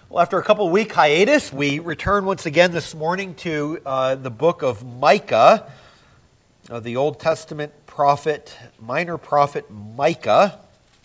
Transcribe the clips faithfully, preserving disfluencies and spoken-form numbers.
Well, after a couple week hiatus, we return once again this morning to uh, the book of Micah, uh, the Old Testament prophet, minor prophet Micah.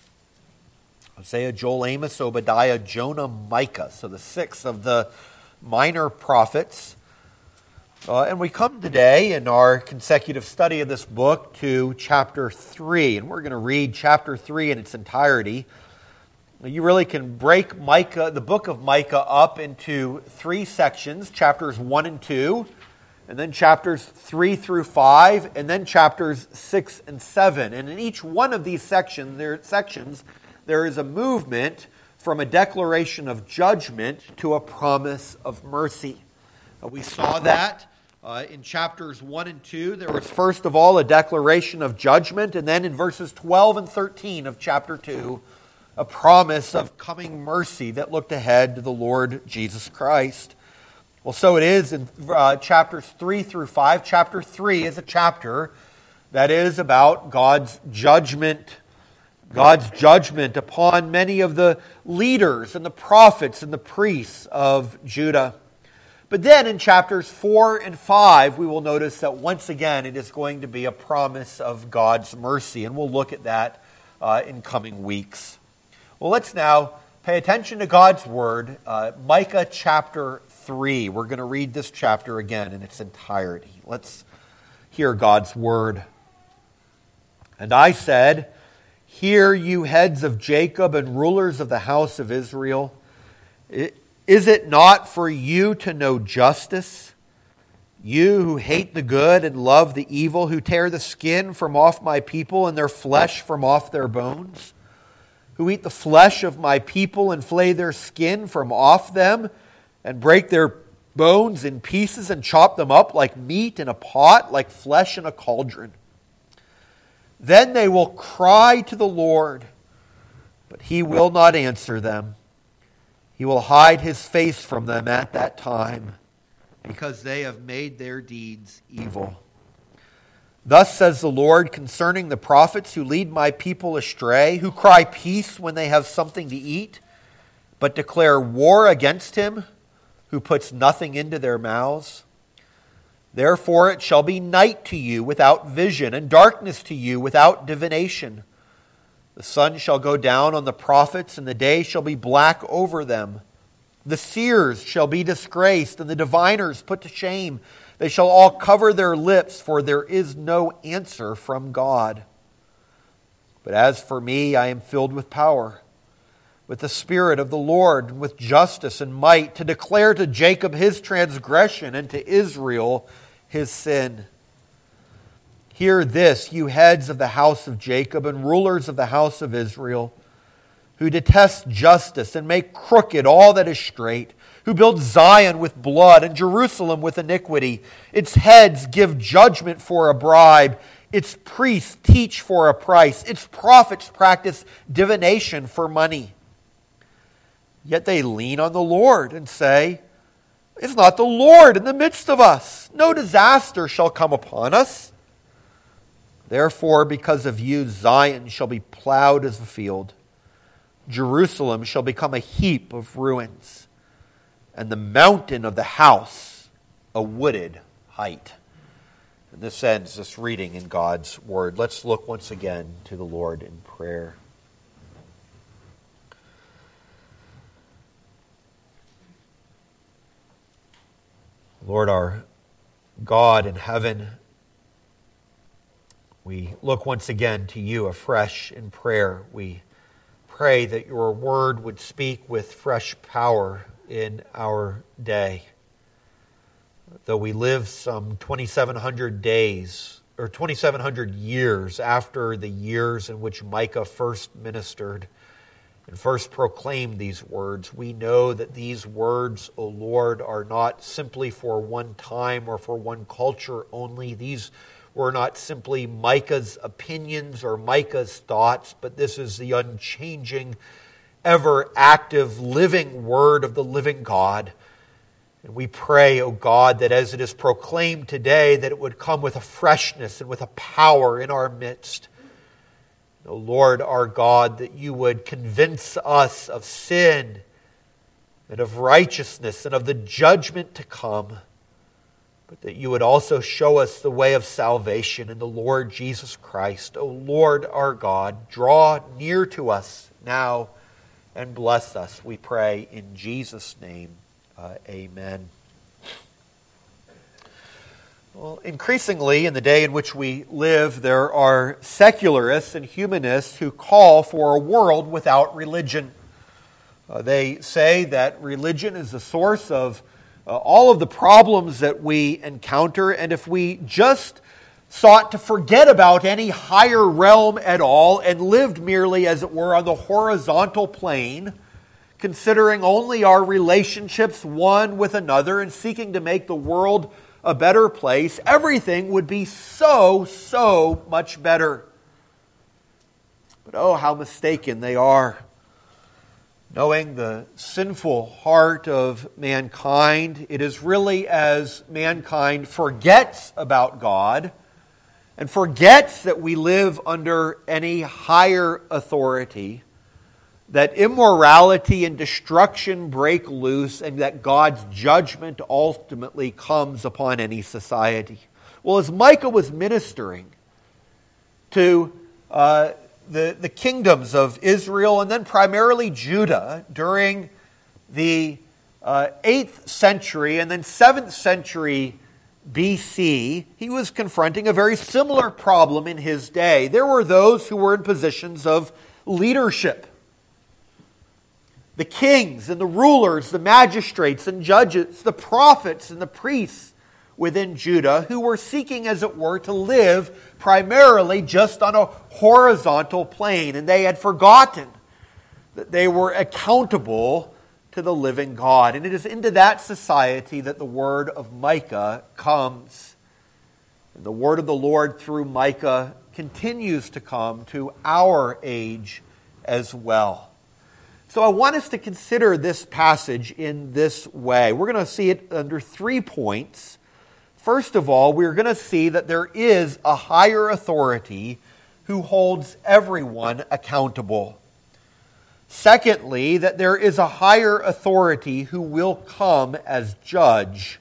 Hosea, Joel, Amos, Obadiah, Jonah, Micah. So the six of the minor prophets. Uh, and we come today in our consecutive study of this book to chapter three. And we're going to read chapter three in its entirety. You really can break Micah, the book of Micah up into three sections, chapters one and two, and then chapters three through five, and then chapters six and seven. And in each one of these sections, there, sections, there is a movement from a declaration of judgment to a promise of mercy. Uh, we saw that uh, in chapters one and two. There was first of all a declaration of judgment, and then in verses twelve and thirteen of chapter two, a promise of coming mercy that looked ahead to the Lord Jesus Christ. Well, so it is in uh, chapters three through five. Chapter three is a chapter that is about God's judgment, God's judgment upon many of the leaders and the prophets and the priests of Judah. But then in chapters four and five, we will notice that once again it is going to be a promise of God's mercy, and we'll look at that uh, in coming weeks. Well, let's now pay attention to God's Word, uh, Micah chapter three. We're going to read this chapter again in its entirety. Let's hear God's Word. And I said, "Hear, you heads of Jacob and rulers of the house of Israel. Is it not for you to know justice? You who hate the good and love the evil, who tear the skin from off my people and their flesh from off their bones? Who eat the flesh of my people and flay their skin from off them and break their bones in pieces and chop them up like meat in a pot, like flesh in a cauldron. Then they will cry to the Lord, but He will not answer them. He will hide His face from them at that time, because they have made their deeds evil. Thus says the Lord concerning the prophets who lead my people astray, who cry peace when they have something to eat, but declare war against him who puts nothing into their mouths. Therefore it shall be night to you without vision, and darkness to you without divination. The sun shall go down on the prophets, and the day shall be black over them. The seers shall be disgraced, and the diviners put to shame. They shall all cover their lips, for there is no answer from God. But as for me, I am filled with power, with the Spirit of the Lord, and with justice and might, to declare to Jacob his transgression, and to Israel his sin. Hear this, you heads of the house of Jacob and rulers of the house of Israel, who detest justice and make crooked all that is straight, who build Zion with blood and Jerusalem with iniquity. Its heads give judgment for a bribe. Its priests teach for a price. Its prophets practice divination for money. Yet they lean on the Lord and say, is not the Lord in the midst of us? No disaster shall come upon us. Therefore, because of you, Zion shall be plowed as a field. Jerusalem shall become a heap of ruins, and the mountain of the house a wooded height." And this ends this reading in God's Word. Let's look once again to the Lord in prayer. Lord, our God in heaven, we look once again to you afresh in prayer. We pray that your word would speak with fresh power in our day. Though we live some twenty-seven hundred days, or twenty-seven hundred years after the years in which Micah first ministered and first proclaimed these words, we know that these words, O Lord, are not simply for one time or for one culture only. These were not simply Micah's opinions or Micah's thoughts, but this is the unchanging, ever active, living word of the living God. And we pray, O God, that as it is proclaimed today, that it would come with a freshness and with a power in our midst. O Lord, our God, that you would convince us of sin and of righteousness and of the judgment to come, but that you would also show us the way of salvation in the Lord Jesus Christ. O Lord our God, draw near to us now and bless us, we pray in Jesus' name. Uh, amen. Well, increasingly in the day in which we live, there are secularists and humanists who call for a world without religion. Uh, they say that religion is the source of uh, all of the problems that we encounter, and if we just sought to forget about any higher realm at all and lived merely, as it were, on the horizontal plane, considering only our relationships one with another and seeking to make the world a better place, everything would be so, so much better. But oh, how mistaken they are. Knowing the sinful heart of mankind, it is really as mankind forgets about God and forgets that we live under any higher authority, that immorality and destruction break loose and that God's judgment ultimately comes upon any society. Well, as Micah was ministering to uh, the, the kingdoms of Israel and then primarily Judah during the uh, eighth century and then seventh century B C, he was confronting a very similar problem in his day. There were those who were in positions of leadership. The kings and the rulers, the magistrates and judges, the prophets and the priests within Judah who were seeking, as it were, to live primarily just on a horizontal plane. And they had forgotten that they were accountable to the living God. And it is into that society that the word of Micah comes. And the word of the Lord through Micah continues to come to our age as well. So I want us to consider this passage in this way. We're going to see it under three points. First of all, we're going to see that there is a higher authority who holds everyone accountable. Secondly, that there is a higher authority who will come as judge.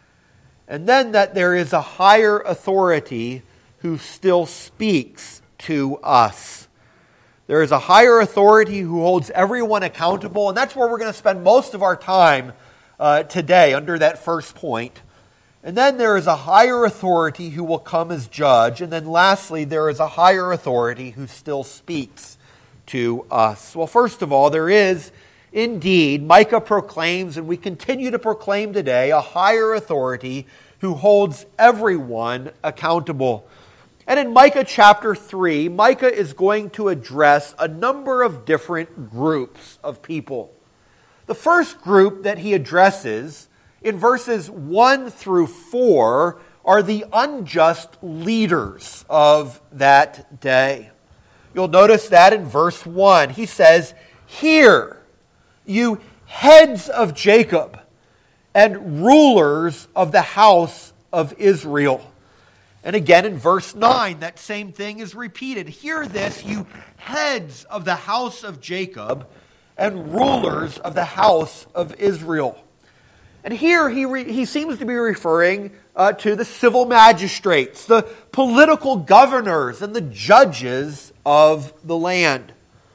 And then that there is a higher authority who still speaks to us. There is a higher authority who holds everyone accountable, and that's where we're going to spend most of our time uh, today, under that first point. And then there is a higher authority who will come as judge, and then lastly, there is a higher authority who still speaks to us. Well, first of all, there is indeed, Micah proclaims, and we continue to proclaim today, a higher authority who holds everyone accountable. And in Micah chapter three, Micah is going to address a number of different groups of people. The first group that he addresses in verses one through four are the unjust leaders of that day. You'll notice that in verse one. He says, "Hear, you heads of Jacob and rulers of the house of Israel." And again in verse nine, that same thing is repeated. "Hear this, you heads of the house of Jacob and rulers of the house of Israel." And here he, re, he seems to be referring uh, to the civil magistrates, the political governors, and the judges of the land.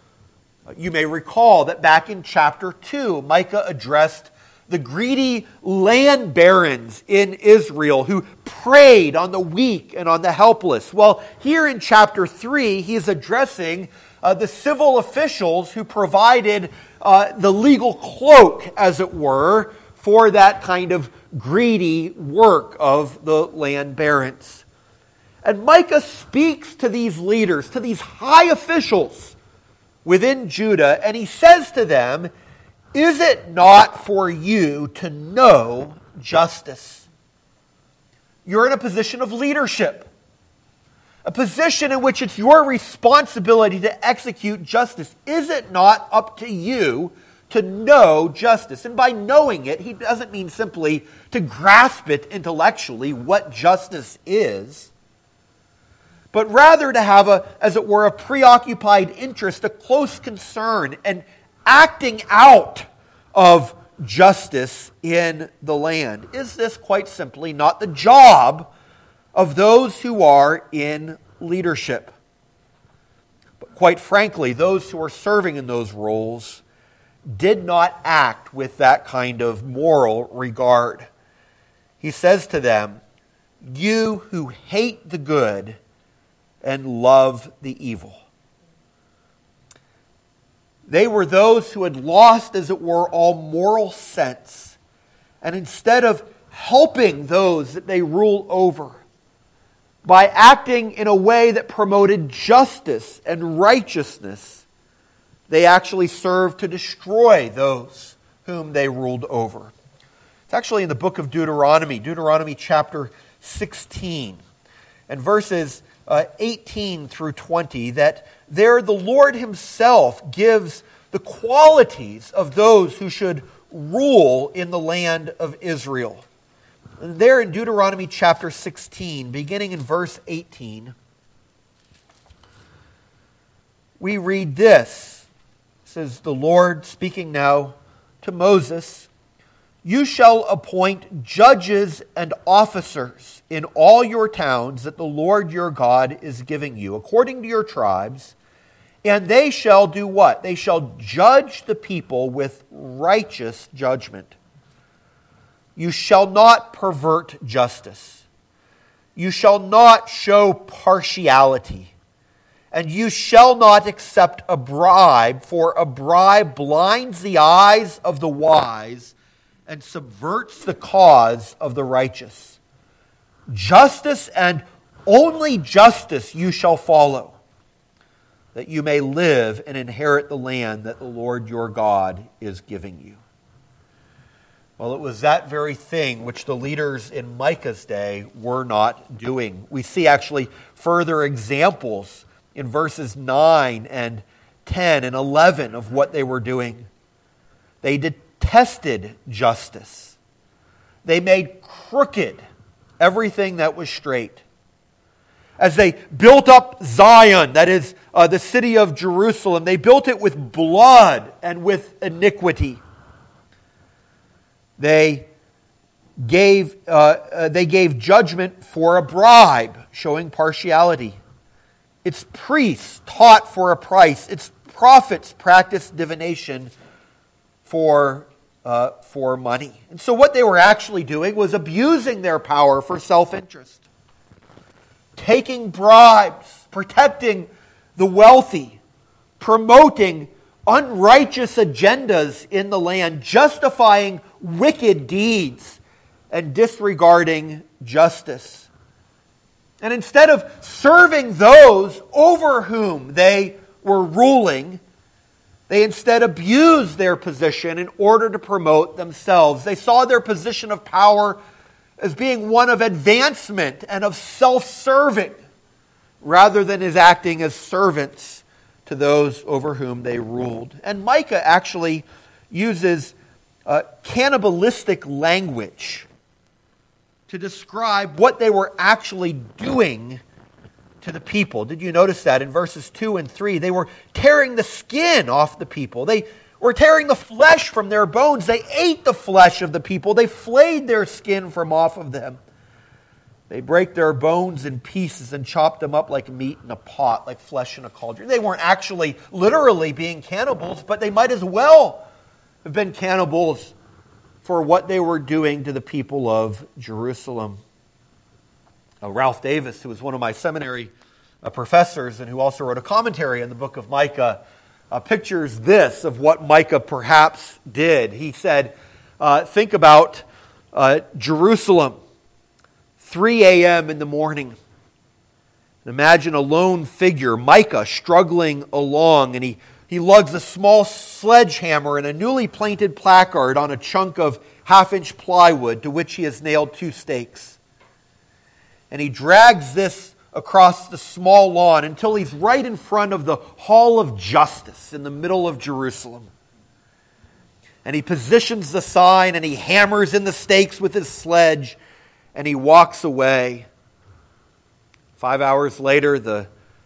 You may recall that back in chapter two, Micah addressed the greedy land barons in Israel who preyed on the weak and on the helpless. Well, here in chapter three, he is addressing uh, the civil officials who provided uh, the legal cloak, as it were, for that kind of greedy work of the land barons. And Micah speaks to these leaders, to these high officials within Judah, and he says to them, "Is it not for you to know justice?" You're in a position of leadership, a position in which it's your responsibility to execute justice. Is it not up to you to know justice? And by knowing it, he doesn't mean simply to grasp it intellectually, what justice is, but rather to have a, as it were, a preoccupied interest, a close concern, and acting out of justice in the land? Is this quite simply not the job of those who are in leadership? But quite frankly, those who are serving in those roles did not act with that kind of moral regard. He says to them, "You who hate the good and love the evil." They were those who had lost, as it were, all moral sense. And instead of helping those that they rule over by acting in a way that promoted justice and righteousness, they actually served to destroy those whom they ruled over. It's actually in the book of Deuteronomy, Deuteronomy chapter sixteen, and verses uh, eighteen through twenty, that there the Lord himself gives the qualities of those who should rule in the land of Israel. And there in Deuteronomy chapter sixteen, beginning in verse eighteen, we read this. It says, "The Lord speaking now to Moses, you shall appoint judges and officers in all your towns that the Lord your God is giving you, according to your tribes, and they shall do what? They shall judge the people with righteous judgment. You shall not pervert justice. You shall not show partiality. And you shall not accept a bribe, for a bribe blinds the eyes of the wise and subverts the cause of the righteous. Justice and only justice you shall follow, that you may live and inherit the land that the Lord your God is giving you." Well, it was that very thing which the leaders in Micah's day were not doing. We see actually further examples in verses nine and ten and eleven of what they were doing. They detested justice. They made crooked everything that was straight. As they built up Zion, that is uh, the city of Jerusalem, they built it with blood and with iniquity. They gave, uh, uh, they gave judgment for a bribe, showing partiality. Its priests taught for a price. Its prophets practiced divination for, uh, for money. And so what they were actually doing was abusing their power for self-interest. Taking bribes, protecting the wealthy, promoting unrighteous agendas in the land, justifying wicked deeds, and disregarding justice. And instead of serving those over whom they were ruling, they instead abused their position in order to promote themselves. They saw their position of power as being one of advancement and of self-serving, rather than as acting as servants to those over whom they ruled. And Micah actually uses uh, cannibalistic language to describe what they were actually doing to the people. Did you notice that in verses two and three? They were tearing the skin off the people. They were tearing the flesh from their bones. They ate the flesh of the people. They flayed their skin from off of them. They break their bones in pieces and chop them up like meat in a pot, like flesh in a cauldron. They weren't actually literally being cannibals, but they might as well have been cannibals for what they were doing to the people of Jerusalem. Uh, Ralph Davis, who was one of my seminary uh, professors and who also wrote a commentary on the book of Micah, uh, pictures this of what Micah perhaps did. He said, uh, think about uh, Jerusalem, three a.m. in the morning. Imagine a lone figure, Micah, struggling along, and he, he lugs a small sledgehammer and a newly painted placard on a chunk of half-inch plywood to which he has nailed two stakes. And he drags this across the small lawn until he's right in front of the Hall of Justice in the middle of Jerusalem. And he positions the sign and he hammers in the stakes with his sledge and he walks away. Five hours later, the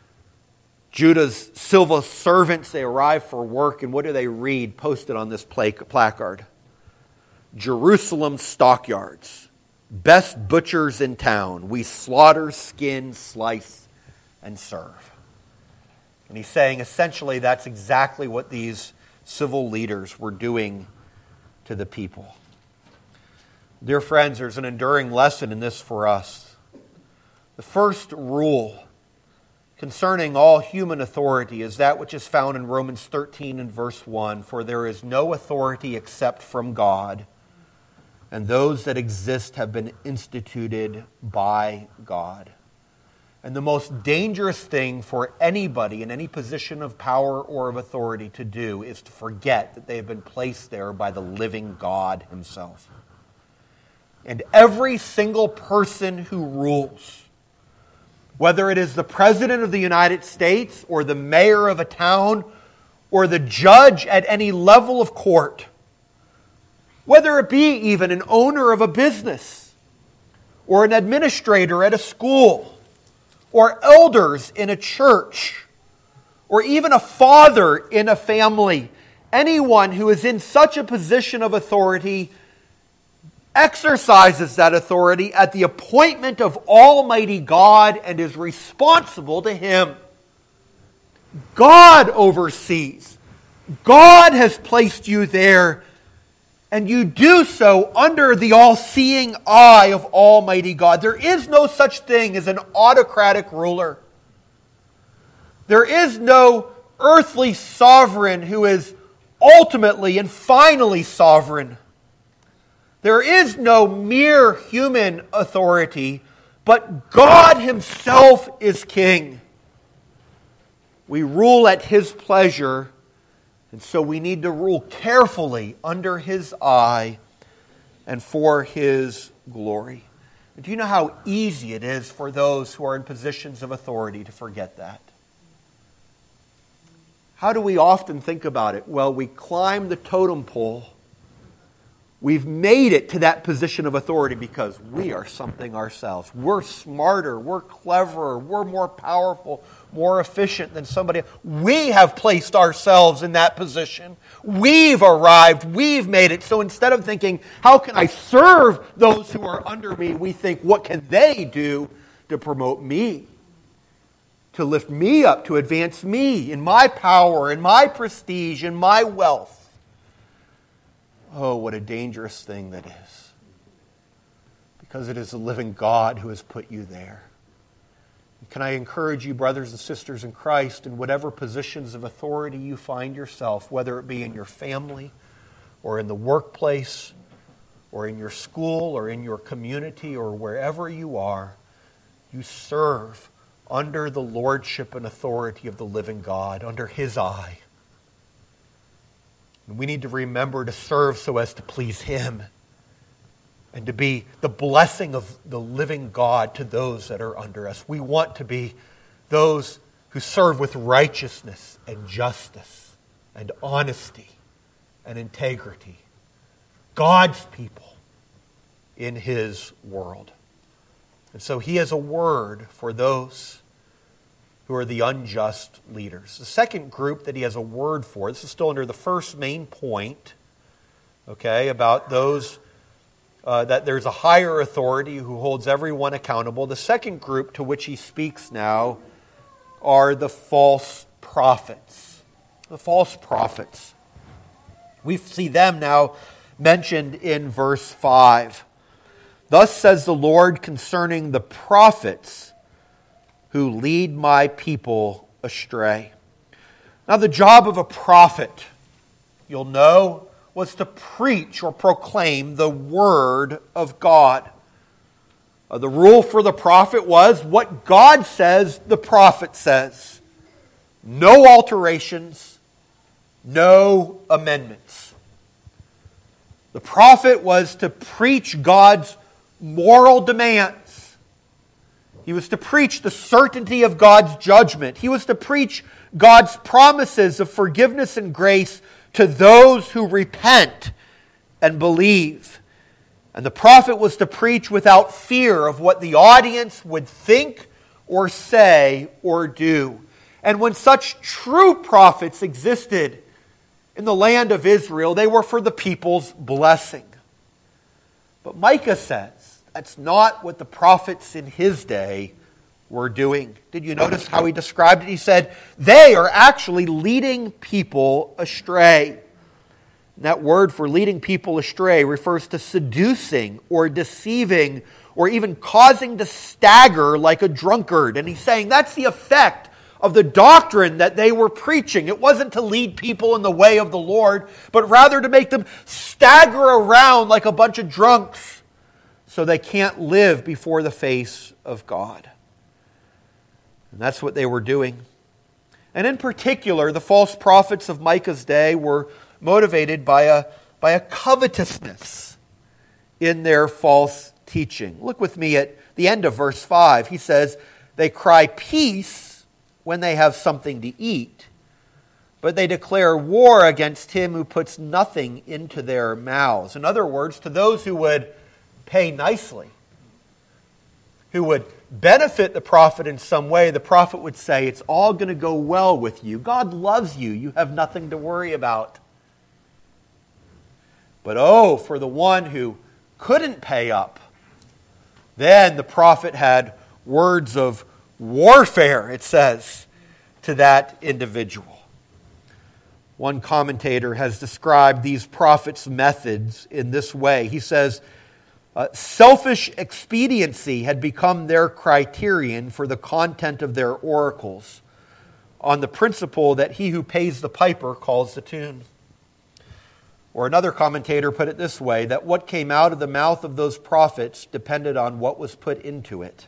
Judah's civil servants, they arrive for work, and what do they read posted on this placard? Jerusalem stockyards, best butchers in town. We slaughter, skin, slice, and serve. And he's saying essentially that's exactly what these civil leaders were doing to the people. Dear friends, there's an enduring lesson in this for us. The first rule concerning all human authority is that which is found in Romans thirteen and verse one. For there is no authority except from God, and those that exist have been instituted by God. And the most dangerous thing for anybody in any position of power or of authority to do is to forget that they have been placed there by the living God himself. And every single person who rules, whether it is the President of the United States or the mayor of a town or the judge at any level of court, whether it be even an owner of a business or an administrator at a school or elders in a church or even a father in a family, anyone who is in such a position of authority exercises that authority at the appointment of Almighty God and is responsible to Him. God oversees. God has placed you there, and you do so under the all-seeing eye of Almighty God. There is no such thing as an autocratic ruler. There is no earthly sovereign who is ultimately and finally sovereign. There is no mere human authority, but God Himself is King. We rule at His pleasure, and so we need to rule carefully under His eye and for His glory. Do you know how easy it is for those who are in positions of authority to forget that? How do we often think about it? Well, we climb the totem pole. We've made it to that position of authority because we are something ourselves. We're smarter, we're cleverer, we're more powerful, more efficient than somebody else. We have placed ourselves in that position. We've arrived, we've made it. So instead of thinking, how can I serve those who are under me, we think, what can they do to promote me? To lift me up, to advance me in my power, in my prestige, in my wealth. Oh, what a dangerous thing that is. Because it is the living God who has put you there. Can I encourage you, brothers and sisters in Christ, in whatever positions of authority you find yourself, whether it be in your family or in the workplace or in your school or in your community or wherever you are, you serve under the lordship and authority of the living God, under His eye. And we need to remember to serve so as to please Him and to be the blessing of the living God to those that are under us. We want to be those who serve with righteousness and justice and honesty and integrity. God's people in His world. And so He has a word for those who are the unjust leaders. The second group that He has a word for, this is still under the first main point, okay, about those, uh, that there's a higher authority who holds everyone accountable. The second group to which He speaks now are the false prophets. The false prophets. We see them now mentioned in verse five. Thus says the Lord concerning the prophets who lead my people astray. Now the job of a prophet, you'll know, was to preach or proclaim the Word of God. Uh, the rule for the prophet was what God says, the prophet says. No alterations, no amendments. The prophet was to preach God's moral demands. He was to preach the certainty of God's judgment. He was to preach God's promises of forgiveness and grace to those who repent and believe. And the prophet was to preach without fear of what the audience would think or say or do. And when such true prophets existed in the land of Israel, they were for the people's blessing. But Micah says that's not what the prophets in his day were doing. Did you notice how he described it? He said, they are actually leading people astray. And that word for leading people astray refers to seducing or deceiving or even causing to stagger like a drunkard. And he's saying that's the effect of the doctrine that they were preaching. It wasn't to lead people in the way of the Lord, but rather to make them stagger around like a bunch of drunks so they can't live before the face of God. And that's what they were doing. And in particular, the false prophets of Micah's day were motivated by a, by a covetousness in their false teaching. Look with me at the end of verse five. He says, they cry peace when they have something to eat, but they declare war against him who puts nothing into their mouths. In other words, to those who would pay nicely, who would benefit the prophet in some way, the prophet would say, it's all going to go well with you. God loves you. You have nothing to worry about. But oh, for the one who couldn't pay up, then the prophet had words of warfare, it says, to that individual. One commentator has described these prophets' methods in this way. He says, uh, selfish expediency had become their criterion for the content of their oracles, on the principle that he who pays the piper calls the tune. Or another commentator put it this way, that what came out of the mouth of those prophets depended on what was put into it.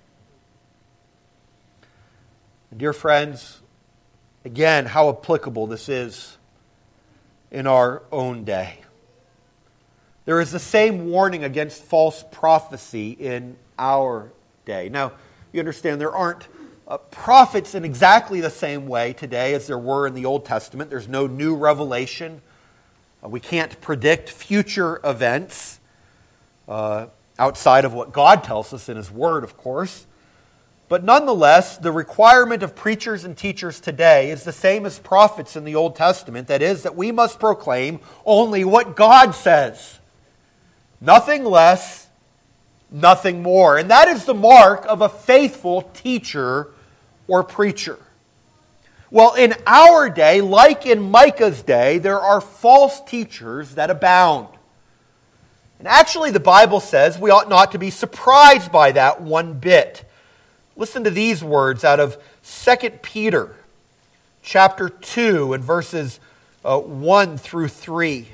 And dear friends, again, how applicable this is in our own day. There is the same warning against false prophecy in our day. Now, you understand there aren't uh, prophets in exactly the same way today as there were in the Old Testament. There's no new revelation. Uh, we can't predict future events uh, outside of what God tells us in His Word, of course. But nonetheless, the requirement of preachers and teachers today is the same as prophets in the Old Testament. That is, that we must proclaim only what God says. Nothing less, nothing more. And that is the mark of a faithful teacher or preacher. Well, in our day, like in Micah's day, there are false teachers that abound. And actually, the Bible says we ought not to be surprised by that one bit. Listen to these words out of Second Peter chapter two and verses uh, one through three.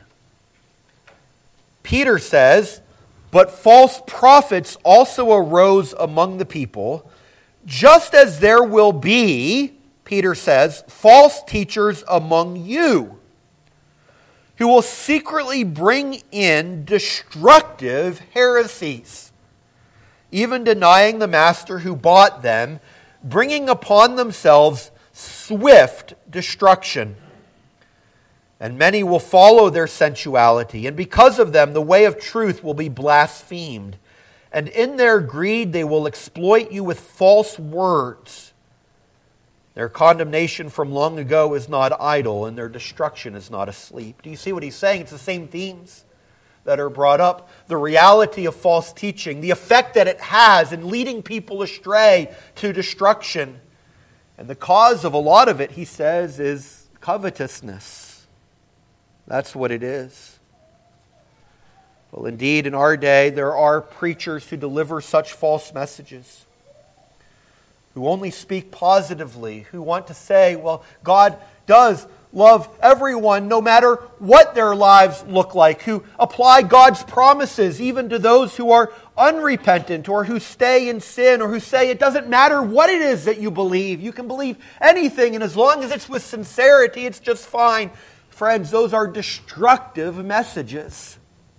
Peter says, "But false prophets also arose among the people, just as there will be," Peter says, "false teachers among you, who will secretly bring in destructive heresies, even denying the master who bought them, bringing upon themselves swift destruction. And many will follow their sensuality, and because of them the way of truth will be blasphemed. And in their greed they will exploit you with false words. Their condemnation from long ago is not idle, and their destruction is not asleep." Do you see what he's saying? It's the same themes that are brought up. The reality of false teaching, the effect that it has in leading people astray to destruction. And the cause of a lot of it, he says, is covetousness. That's what it is. Well, indeed, in our day, there are preachers who deliver such false messages, who only speak positively, who want to say, well, God does love everyone no matter what their lives look like, who apply God's promises even to those who are unrepentant or who stay in sin, or who say it doesn't matter what it is that you believe. You can believe anything, and as long as it's with sincerity, it's just fine. Friends, those are destructive messages.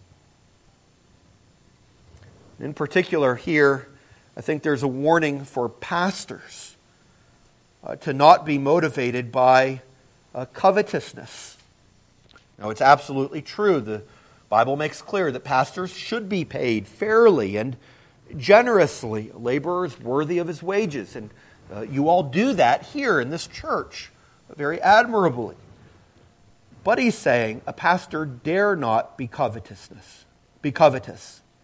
In particular here, I think there's a warning for pastors uh, to not be motivated by uh, covetousness. Now, it's absolutely true. The Bible makes clear that pastors should be paid fairly and generously. A laborer is worthy of his wages. And uh, you all do that here in this church very admirably. But he's saying a pastor dare not be covetousness, be covetous.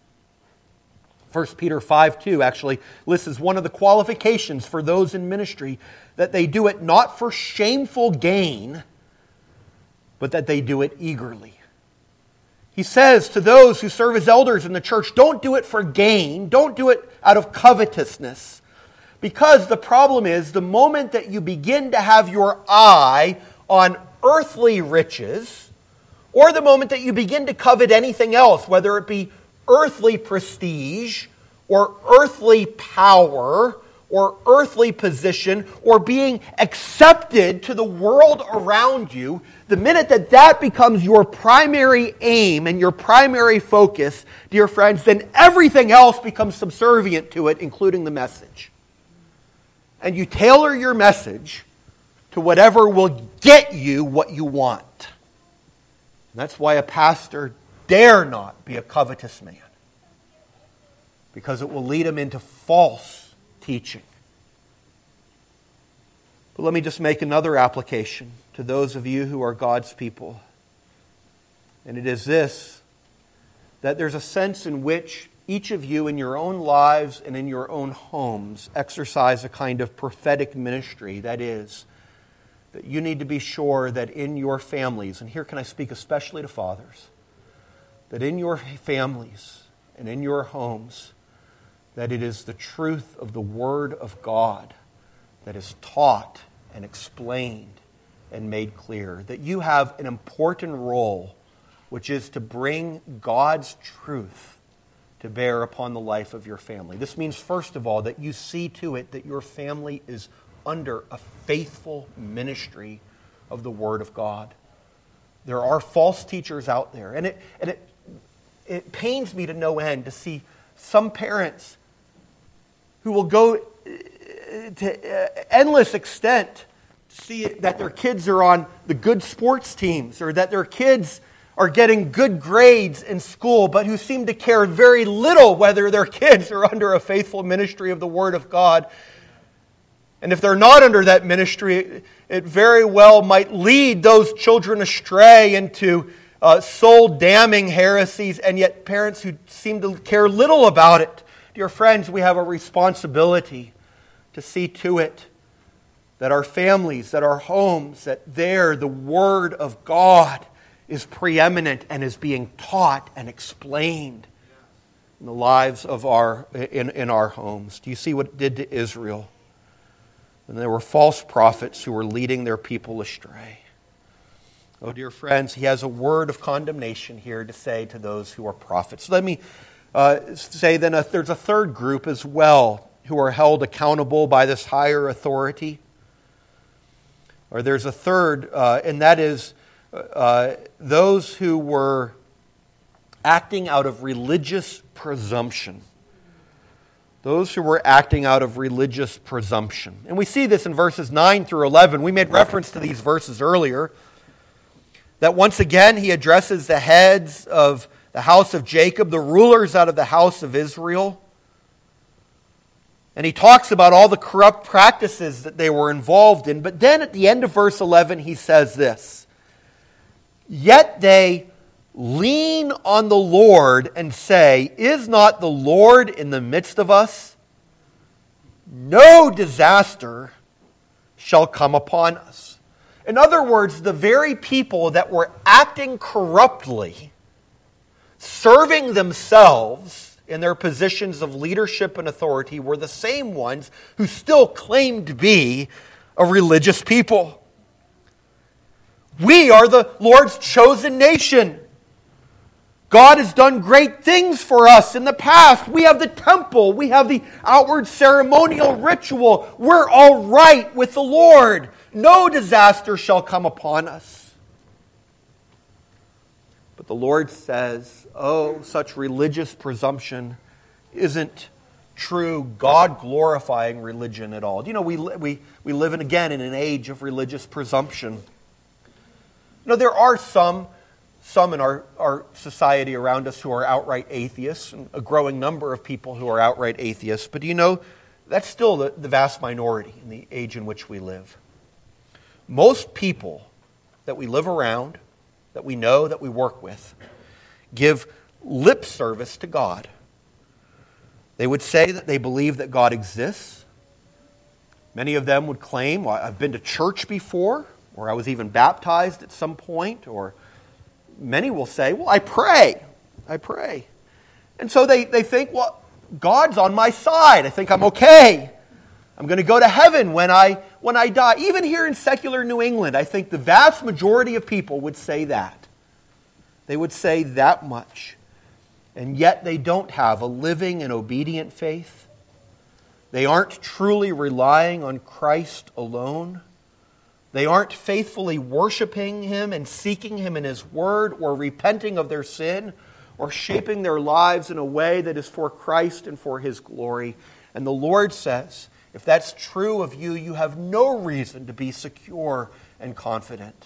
First Peter five two actually lists as one of the qualifications for those in ministry that they do it not for shameful gain, but that they do it eagerly. He says to those who serve as elders in the church, don't do it for gain, don't do it out of covetousness. Because the problem is, the moment that you begin to have your eye on earthly riches, or the moment that you begin to covet anything else, whether it be earthly prestige, or earthly power, or earthly position, or being accepted to the world around you, the minute that that becomes your primary aim and your primary focus, dear friends, then everything else becomes subservient to it, including the message. And you tailor your message to whatever will get you what you want. And that's why a pastor dare not be a covetous man, because it will lead him into false teaching. But let me just make another application to those of you who are God's people. And it is this, that there's a sense in which each of you in your own lives and in your own homes exercise a kind of prophetic ministry. That is, that you need to be sure that in your families, and here can I speak especially to fathers, that in your families and in your homes, that it is the truth of the Word of God that is taught and explained and made clear. That you have an important role, which is to bring God's truth to bear upon the life of your family. This means, first of all, that you see to it that your family is under a faithful ministry of the Word of God. There are false teachers out there, and it and it it pains me to no end to see some parents who will go to endless extent to see that their kids are on the good sports teams, or that their kids are getting good grades in school, but who seem to care very little whether their kids are under a faithful ministry of the Word of God. And if they're not under that ministry, it very well might lead those children astray into uh, soul-damning heresies, and yet parents who seem to care little about it. Dear friends, we have a responsibility to see to it that our families, that our homes, that there the Word of God is preeminent and is being taught and explained in the lives of our in, in our homes. Do you see what it did to Israel? And there were false prophets who were leading their people astray. Oh, dear friends, he has a word of condemnation here to say to those who are prophets. Let me uh, say then a, there's a third group as well who are held accountable by this higher authority. Or there's a third, uh, and that is uh, those who were acting out of religious presumption. Those who were acting out of religious presumption. And we see this in verses nine through eleven. We made reference to these verses earlier. That once again he addresses the heads of the house of Jacob, the rulers out of the house of Israel. And he talks about all the corrupt practices that they were involved in. But then at the end of verse eleven he says this, "Yet they lean on the Lord and say, 'Is not the Lord in the midst of us? No disaster shall come upon us.'" In other words, the very people that were acting corruptly, serving themselves in their positions of leadership and authority, were the same ones who still claimed to be a religious people. We are the Lord's chosen nation. God has done great things for us in the past. We have the temple. We have the outward ceremonial ritual. We're all right with the Lord. No disaster shall come upon us. But the Lord says, oh, such religious presumption isn't true God-glorifying religion at all. Do you know, we, we, we live in, again in an age of religious presumption. You know, there are some Some in our, our society around us who are outright atheists, and a growing number of people who are outright atheists. But do you know, that's still the, the vast minority in the age in which we live. Most people that we live around, that we know, that we work with, give lip service to God. They would say that they believe that God exists. Many of them would claim, well, I've been to church before, or I was even baptized at some point, or many will say, well, I pray. I pray. And so they, they think, well, God's on my side. I think I'm okay. I'm going to go to heaven when I, when I die. Even here in secular New England, I think the vast majority of people would say that. They would say that much. And yet they don't have a living and obedient faith. They aren't truly relying on Christ alone. They aren't faithfully worshiping Him and seeking Him in His Word, or repenting of their sin, or shaping their lives in a way that is for Christ and for His glory. And the Lord says, if that's true of you, you have no reason to be secure and confident.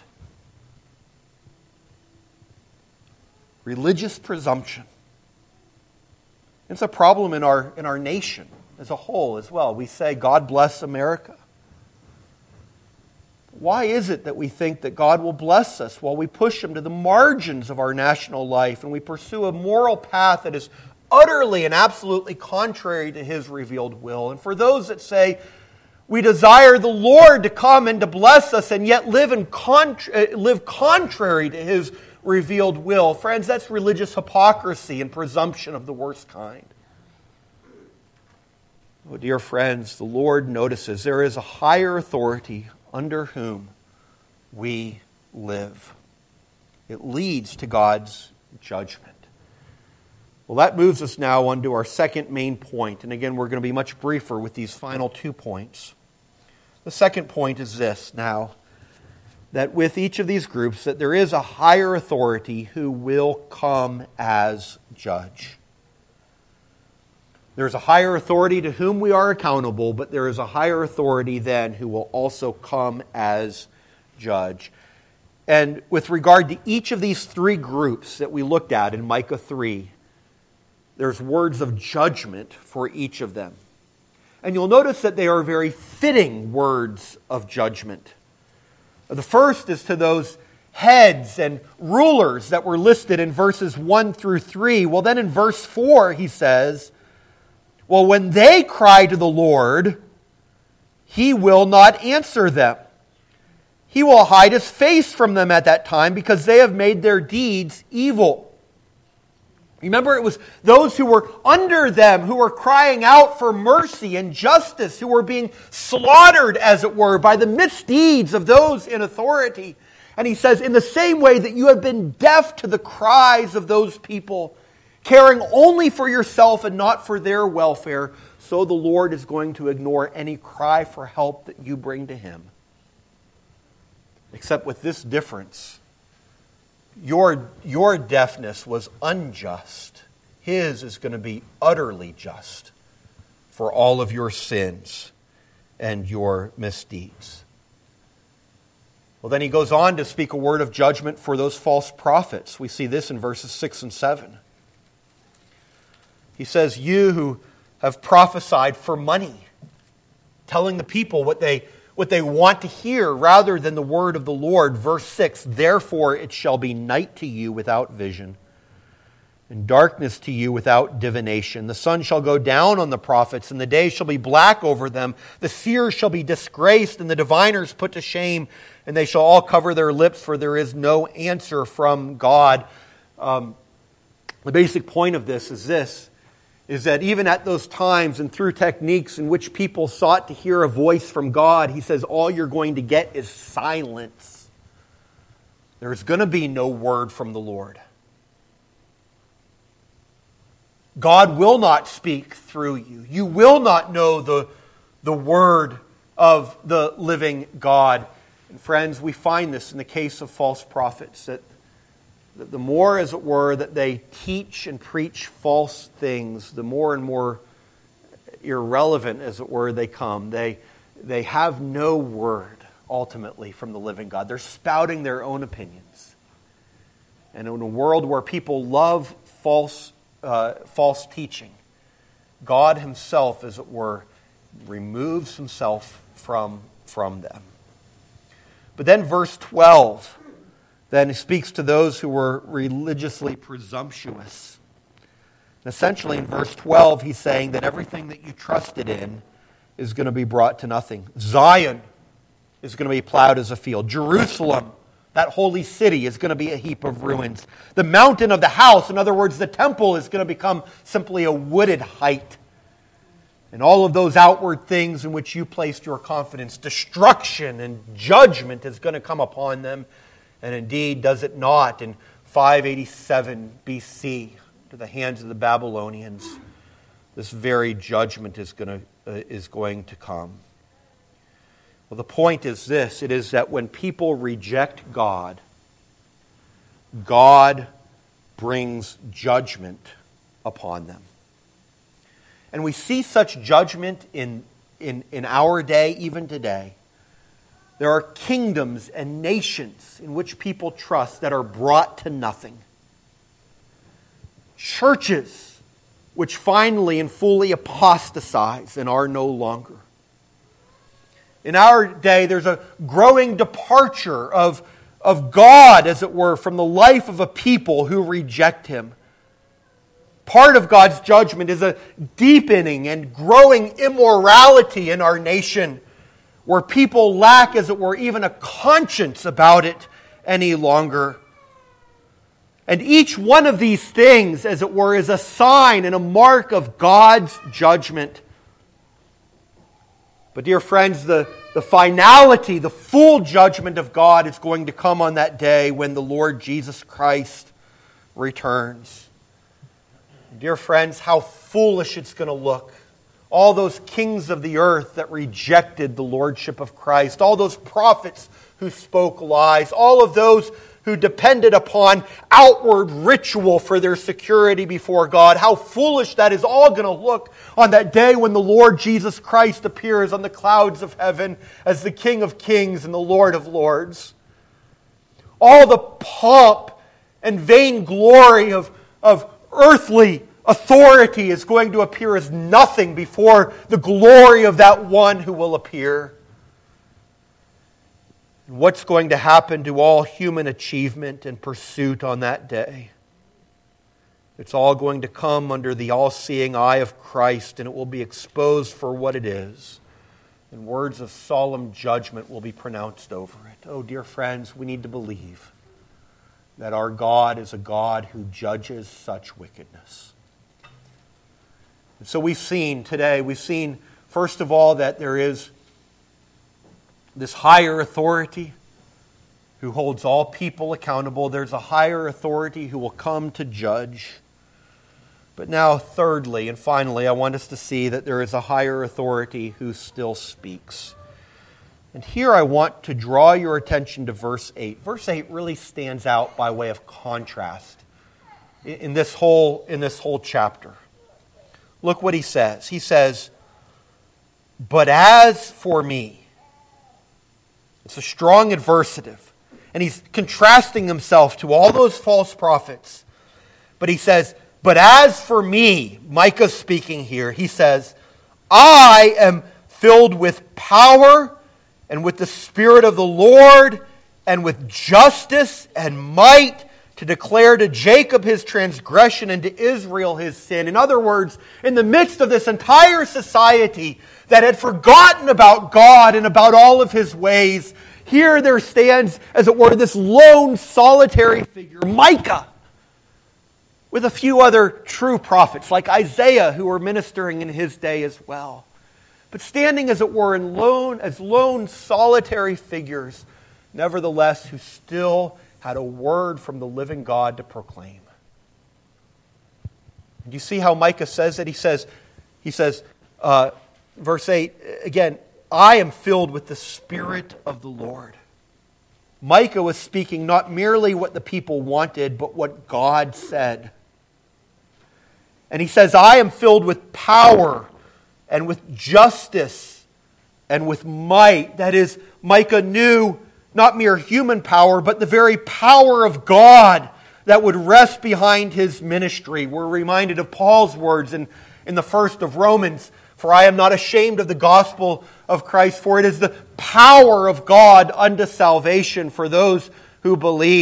Religious presumption. It's a problem in our, in our nation as a whole as well. We say, God bless America. Why is it that we think that God will bless us while we push Him to the margins of our national life and we pursue a moral path that is utterly and absolutely contrary to His revealed will? And for those that say, we desire the Lord to come and to bless us and yet live, in contra- live contrary to His revealed will, friends, that's religious hypocrisy and presumption of the worst kind. Oh, dear friends, the Lord notices there is a higher authority under whom we live. It leads to God's judgment. Well, that moves us now on to our second main point. And again, we're going to be much briefer with these final two points. The second point is this now, that with each of these groups, that there is a higher authority who will come as judge. There's a higher authority to whom we are accountable, but there is a higher authority then who will also come as judge. And with regard to each of these three groups that we looked at in Micah three, there's words of judgment for each of them. And you'll notice that they are very fitting words of judgment. The first is to those heads and rulers that were listed in verses one through three. Well, then in verse four, he says, well, when they cry to the Lord, He will not answer them. He will hide His face from them at that time because they have made their deeds evil. Remember, it was those who were under them who were crying out for mercy and justice, who were being slaughtered, as it were, by the misdeeds of those in authority. And he says, in the same way that you have been deaf to the cries of those people, caring only for yourself and not for their welfare, so the Lord is going to ignore any cry for help that you bring to Him. Except with this difference. Your, your deafness was unjust. His is going to be utterly just for all of your sins and your misdeeds. Well, then he goes on to speak a word of judgment for those false prophets. We see this in verses six and seven. He says, you who have prophesied for money, telling the people what they what they want to hear rather than the word of the Lord. Verse six, therefore it shall be night to you without vision, and darkness to you without divination. The sun shall go down on the prophets, and the day shall be black over them. The seers shall be disgraced, and the diviners put to shame, and they shall all cover their lips, for there is no answer from God. Um, the basic point of this is this, is that even at those times and through techniques in which people sought to hear a voice from God, he says all you're going to get is silence. There's going to be no word from the Lord. God will not speak through you. You will not know the, the word of the living God. And friends, we find this in the case of false prophets, that the more, as it were, that they teach and preach false things, the more and more irrelevant, as it were, they come. They, they have no word, ultimately, from the living God. They're spouting their own opinions. And in a world where people love false, uh, false teaching, God Himself, as it were, removes Himself from, from them. But then verse twelve... then he speaks to those who were religiously presumptuous. Essentially, in verse twelve, he's saying that everything that you trusted in is going to be brought to nothing. Zion is going to be plowed as a field. Jerusalem, that holy city, is going to be a heap of ruins. The mountain of the house, in other words, the temple, is going to become simply a wooded height. And all of those outward things in which you placed your confidence, destruction and judgment is going to come upon them. And indeed, does it not, in five eighty-seven B C, to the hands of the Babylonians, this very judgment is going to, uh, is going to come. Well, the point is this. It is that when people reject God, God brings judgment upon them. And we see such judgment in, in, in our day, even today. There are kingdoms and nations in which people trust that are brought to nothing. Churches which finally and fully apostatize and are no longer. In our day, there's a growing departure of, of God, as it were, from the life of a people who reject Him. Part of God's judgment is a deepening and growing immorality in our nation, where people lack, as it were, even a conscience about it any longer. And each one of these things, as it were, is a sign and a mark of God's judgment. But dear friends, the, the finality, the full judgment of God is going to come on that day when the Lord Jesus Christ returns. Dear friends, how foolish it's going to look. All those kings of the earth that rejected the lordship of Christ, all those prophets who spoke lies, all of those who depended upon outward ritual for their security before God. How foolish that is all going to look on that day when the Lord Jesus Christ appears on the clouds of heaven as the King of Kings and the Lord of Lords. All the pomp and vain glory of, of earthly authority is going to appear as nothing before the glory of that one who will appear. And what's going to happen to all human achievement and pursuit on that day? It's all going to come under the all-seeing eye of Christ, and it will be exposed for what it is. And words of solemn judgment will be pronounced over it. Oh, dear friends, we need to believe that our God is a God who judges such wickedness. And so we've seen today, we've seen, first of all, that there is this higher authority who holds all people accountable. There's a higher authority who will come to judge. But now, thirdly and finally, I want us to see that there is a higher authority who still speaks. And here I want to draw your attention to verse eight. Verse eight really stands out by way of contrast in this whole, in this whole chapter. Look what he says. He says, "But as for me," it's a strong adversative. And he's contrasting himself to all those false prophets. But he says, "But as for me," Micah speaking here, he says, "I am filled with power and with the Spirit of the Lord and with justice and might to declare to Jacob his transgression and to Israel his sin." In other words, in the midst of this entire society that had forgotten about God and about all of His ways, here there stands, as it were, this lone, solitary figure, Micah, with a few other true prophets like Isaiah who were ministering in his day as well. But standing, as it were, in lone, as lone, solitary figures, nevertheless, who still had a word from the living God to proclaim. Do you see how Micah says it? He says, he says, uh, verse eight, again, "I am filled with the Spirit of the Lord." Micah was speaking not merely what the people wanted, but what God said. And he says, "I am filled with power and with justice and with might." That is, Micah knew not mere human power, but the very power of God that would rest behind his ministry. We're reminded of Paul's words in, in the first of Romans, "For I am not ashamed of the gospel of Christ, for it is the power of God unto salvation for those who believe."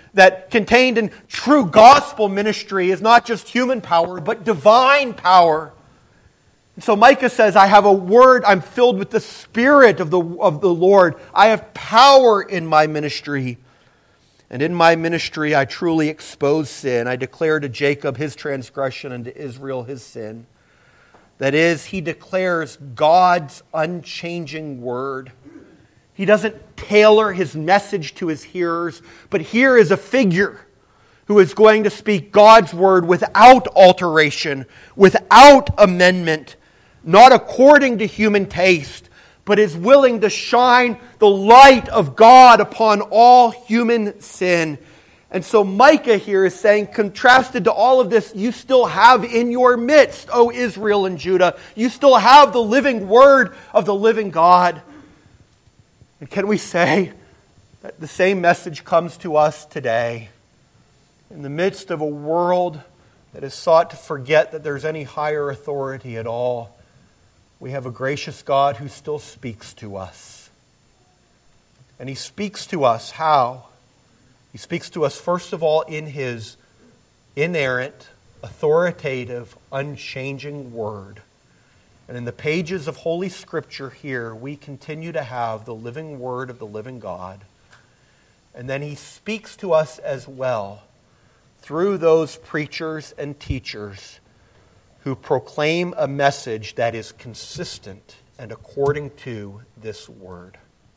that contained in true gospel ministry is not just human power, but divine power. And so Micah says, I have a word, I'm filled with the Spirit of the, of the Lord. I have power in my ministry. And in my ministry I truly expose sin. I declare to Jacob his transgression and to Israel his sin. That is, he declares God's unchanging word. He doesn't tailor his message to his hearers, but here is a figure who is going to speak God's word without alteration, without amendment, not according to human taste, but is willing to shine the light of God upon all human sin. And so Micah here is saying, contrasted to all of this, you still have in your midst, O Israel and Judah, you still have the living word of the living God. And can we say that the same message comes to us today? In the midst of a world that has sought to forget that there's any higher authority at all, we have a gracious God who still speaks to us. And He speaks to us how? He speaks to us first of all in His inerrant, authoritative, unchanging Word. And in the pages of Holy Scripture here, we continue to have the living Word of the living God. And then He speaks to us as well through those preachers and teachers who proclaim a message that is consistent and according to this Word.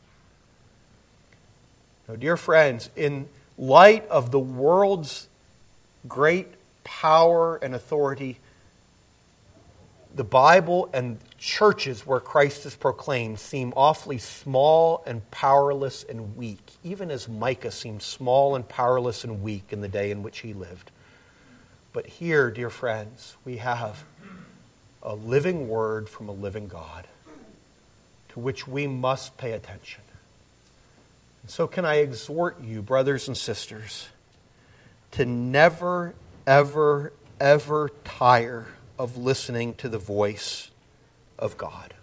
Now, dear friends, in light of the world's great power and authority, the Bible and churches where Christ is proclaimed seem awfully small and powerless and weak, even as Micah seemed small and powerless and weak in the day in which he lived. But here, dear friends, we have a living word from a living God to which we must pay attention. And so can I exhort you, brothers and sisters, to never, ever, ever tire of listening to the voice of God.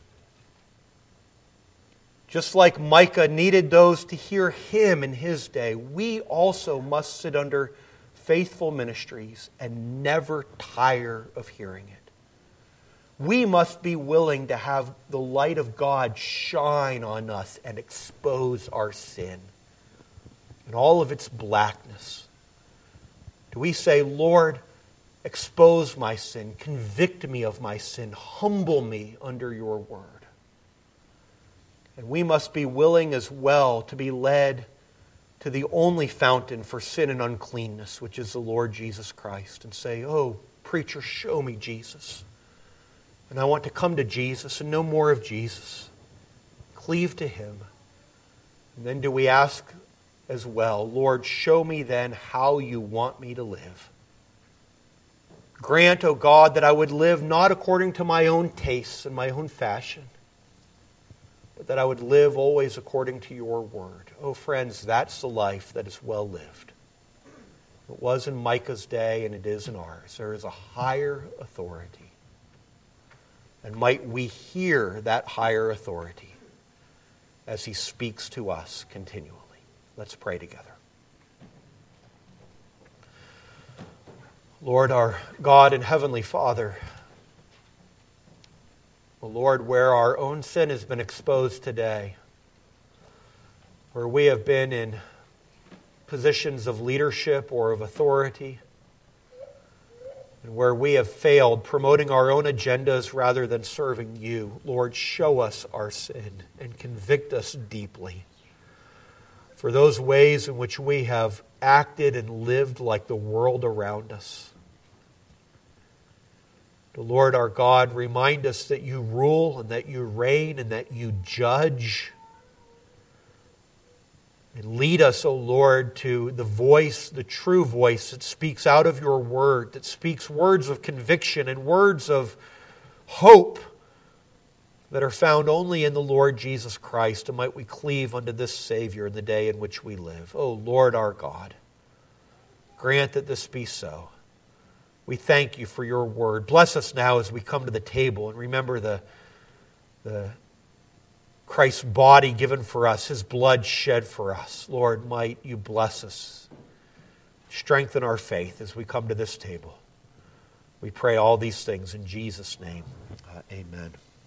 Just like Micah needed those to hear him in his day, we also must sit under faithful ministries and never tire of hearing it. We must be willing to have the light of God shine on us and expose our sin and all of its blackness. Do we say, Lord, expose my sin, convict me of my sin, humble me under your word? And we must be willing as well to be led to the only fountain for sin and uncleanness, which is the Lord Jesus Christ, and say, oh, preacher, show me Jesus. And I want to come to Jesus and know more of Jesus. Cleave to Him. And then do we ask as well, Lord, show me then how you want me to live. Grant, O God, that I would live not according to my own tastes and my own fashion, but that I would live always according to your word. Oh, friends, that's the life that is well lived. It was in Micah's day and it is in ours. There is a higher authority. And might we hear that higher authority as He speaks to us continually. Let's pray together. Lord, our God and Heavenly Father, oh Lord, where our own sin has been exposed today, where we have been in positions of leadership or of authority, and where we have failed promoting our own agendas rather than serving you, Lord, show us our sin and convict us deeply for those ways in which we have acted and lived like the world around us. The Lord our God, remind us that you rule and that you reign and that you judge. And lead us, O Lord, to the voice, the true voice that speaks out of your word, that speaks words of conviction and words of hope that are found only in the Lord Jesus Christ. And might we cleave unto this Savior in the day in which we live. O Lord our God, grant that this be so. We thank you for your word. Bless us now as we come to the table and remember the, the Christ's body given for us, His blood shed for us. Lord, might you bless us Strengthen our faith as we come to this table. We pray all these things in Jesus' name. Uh, amen.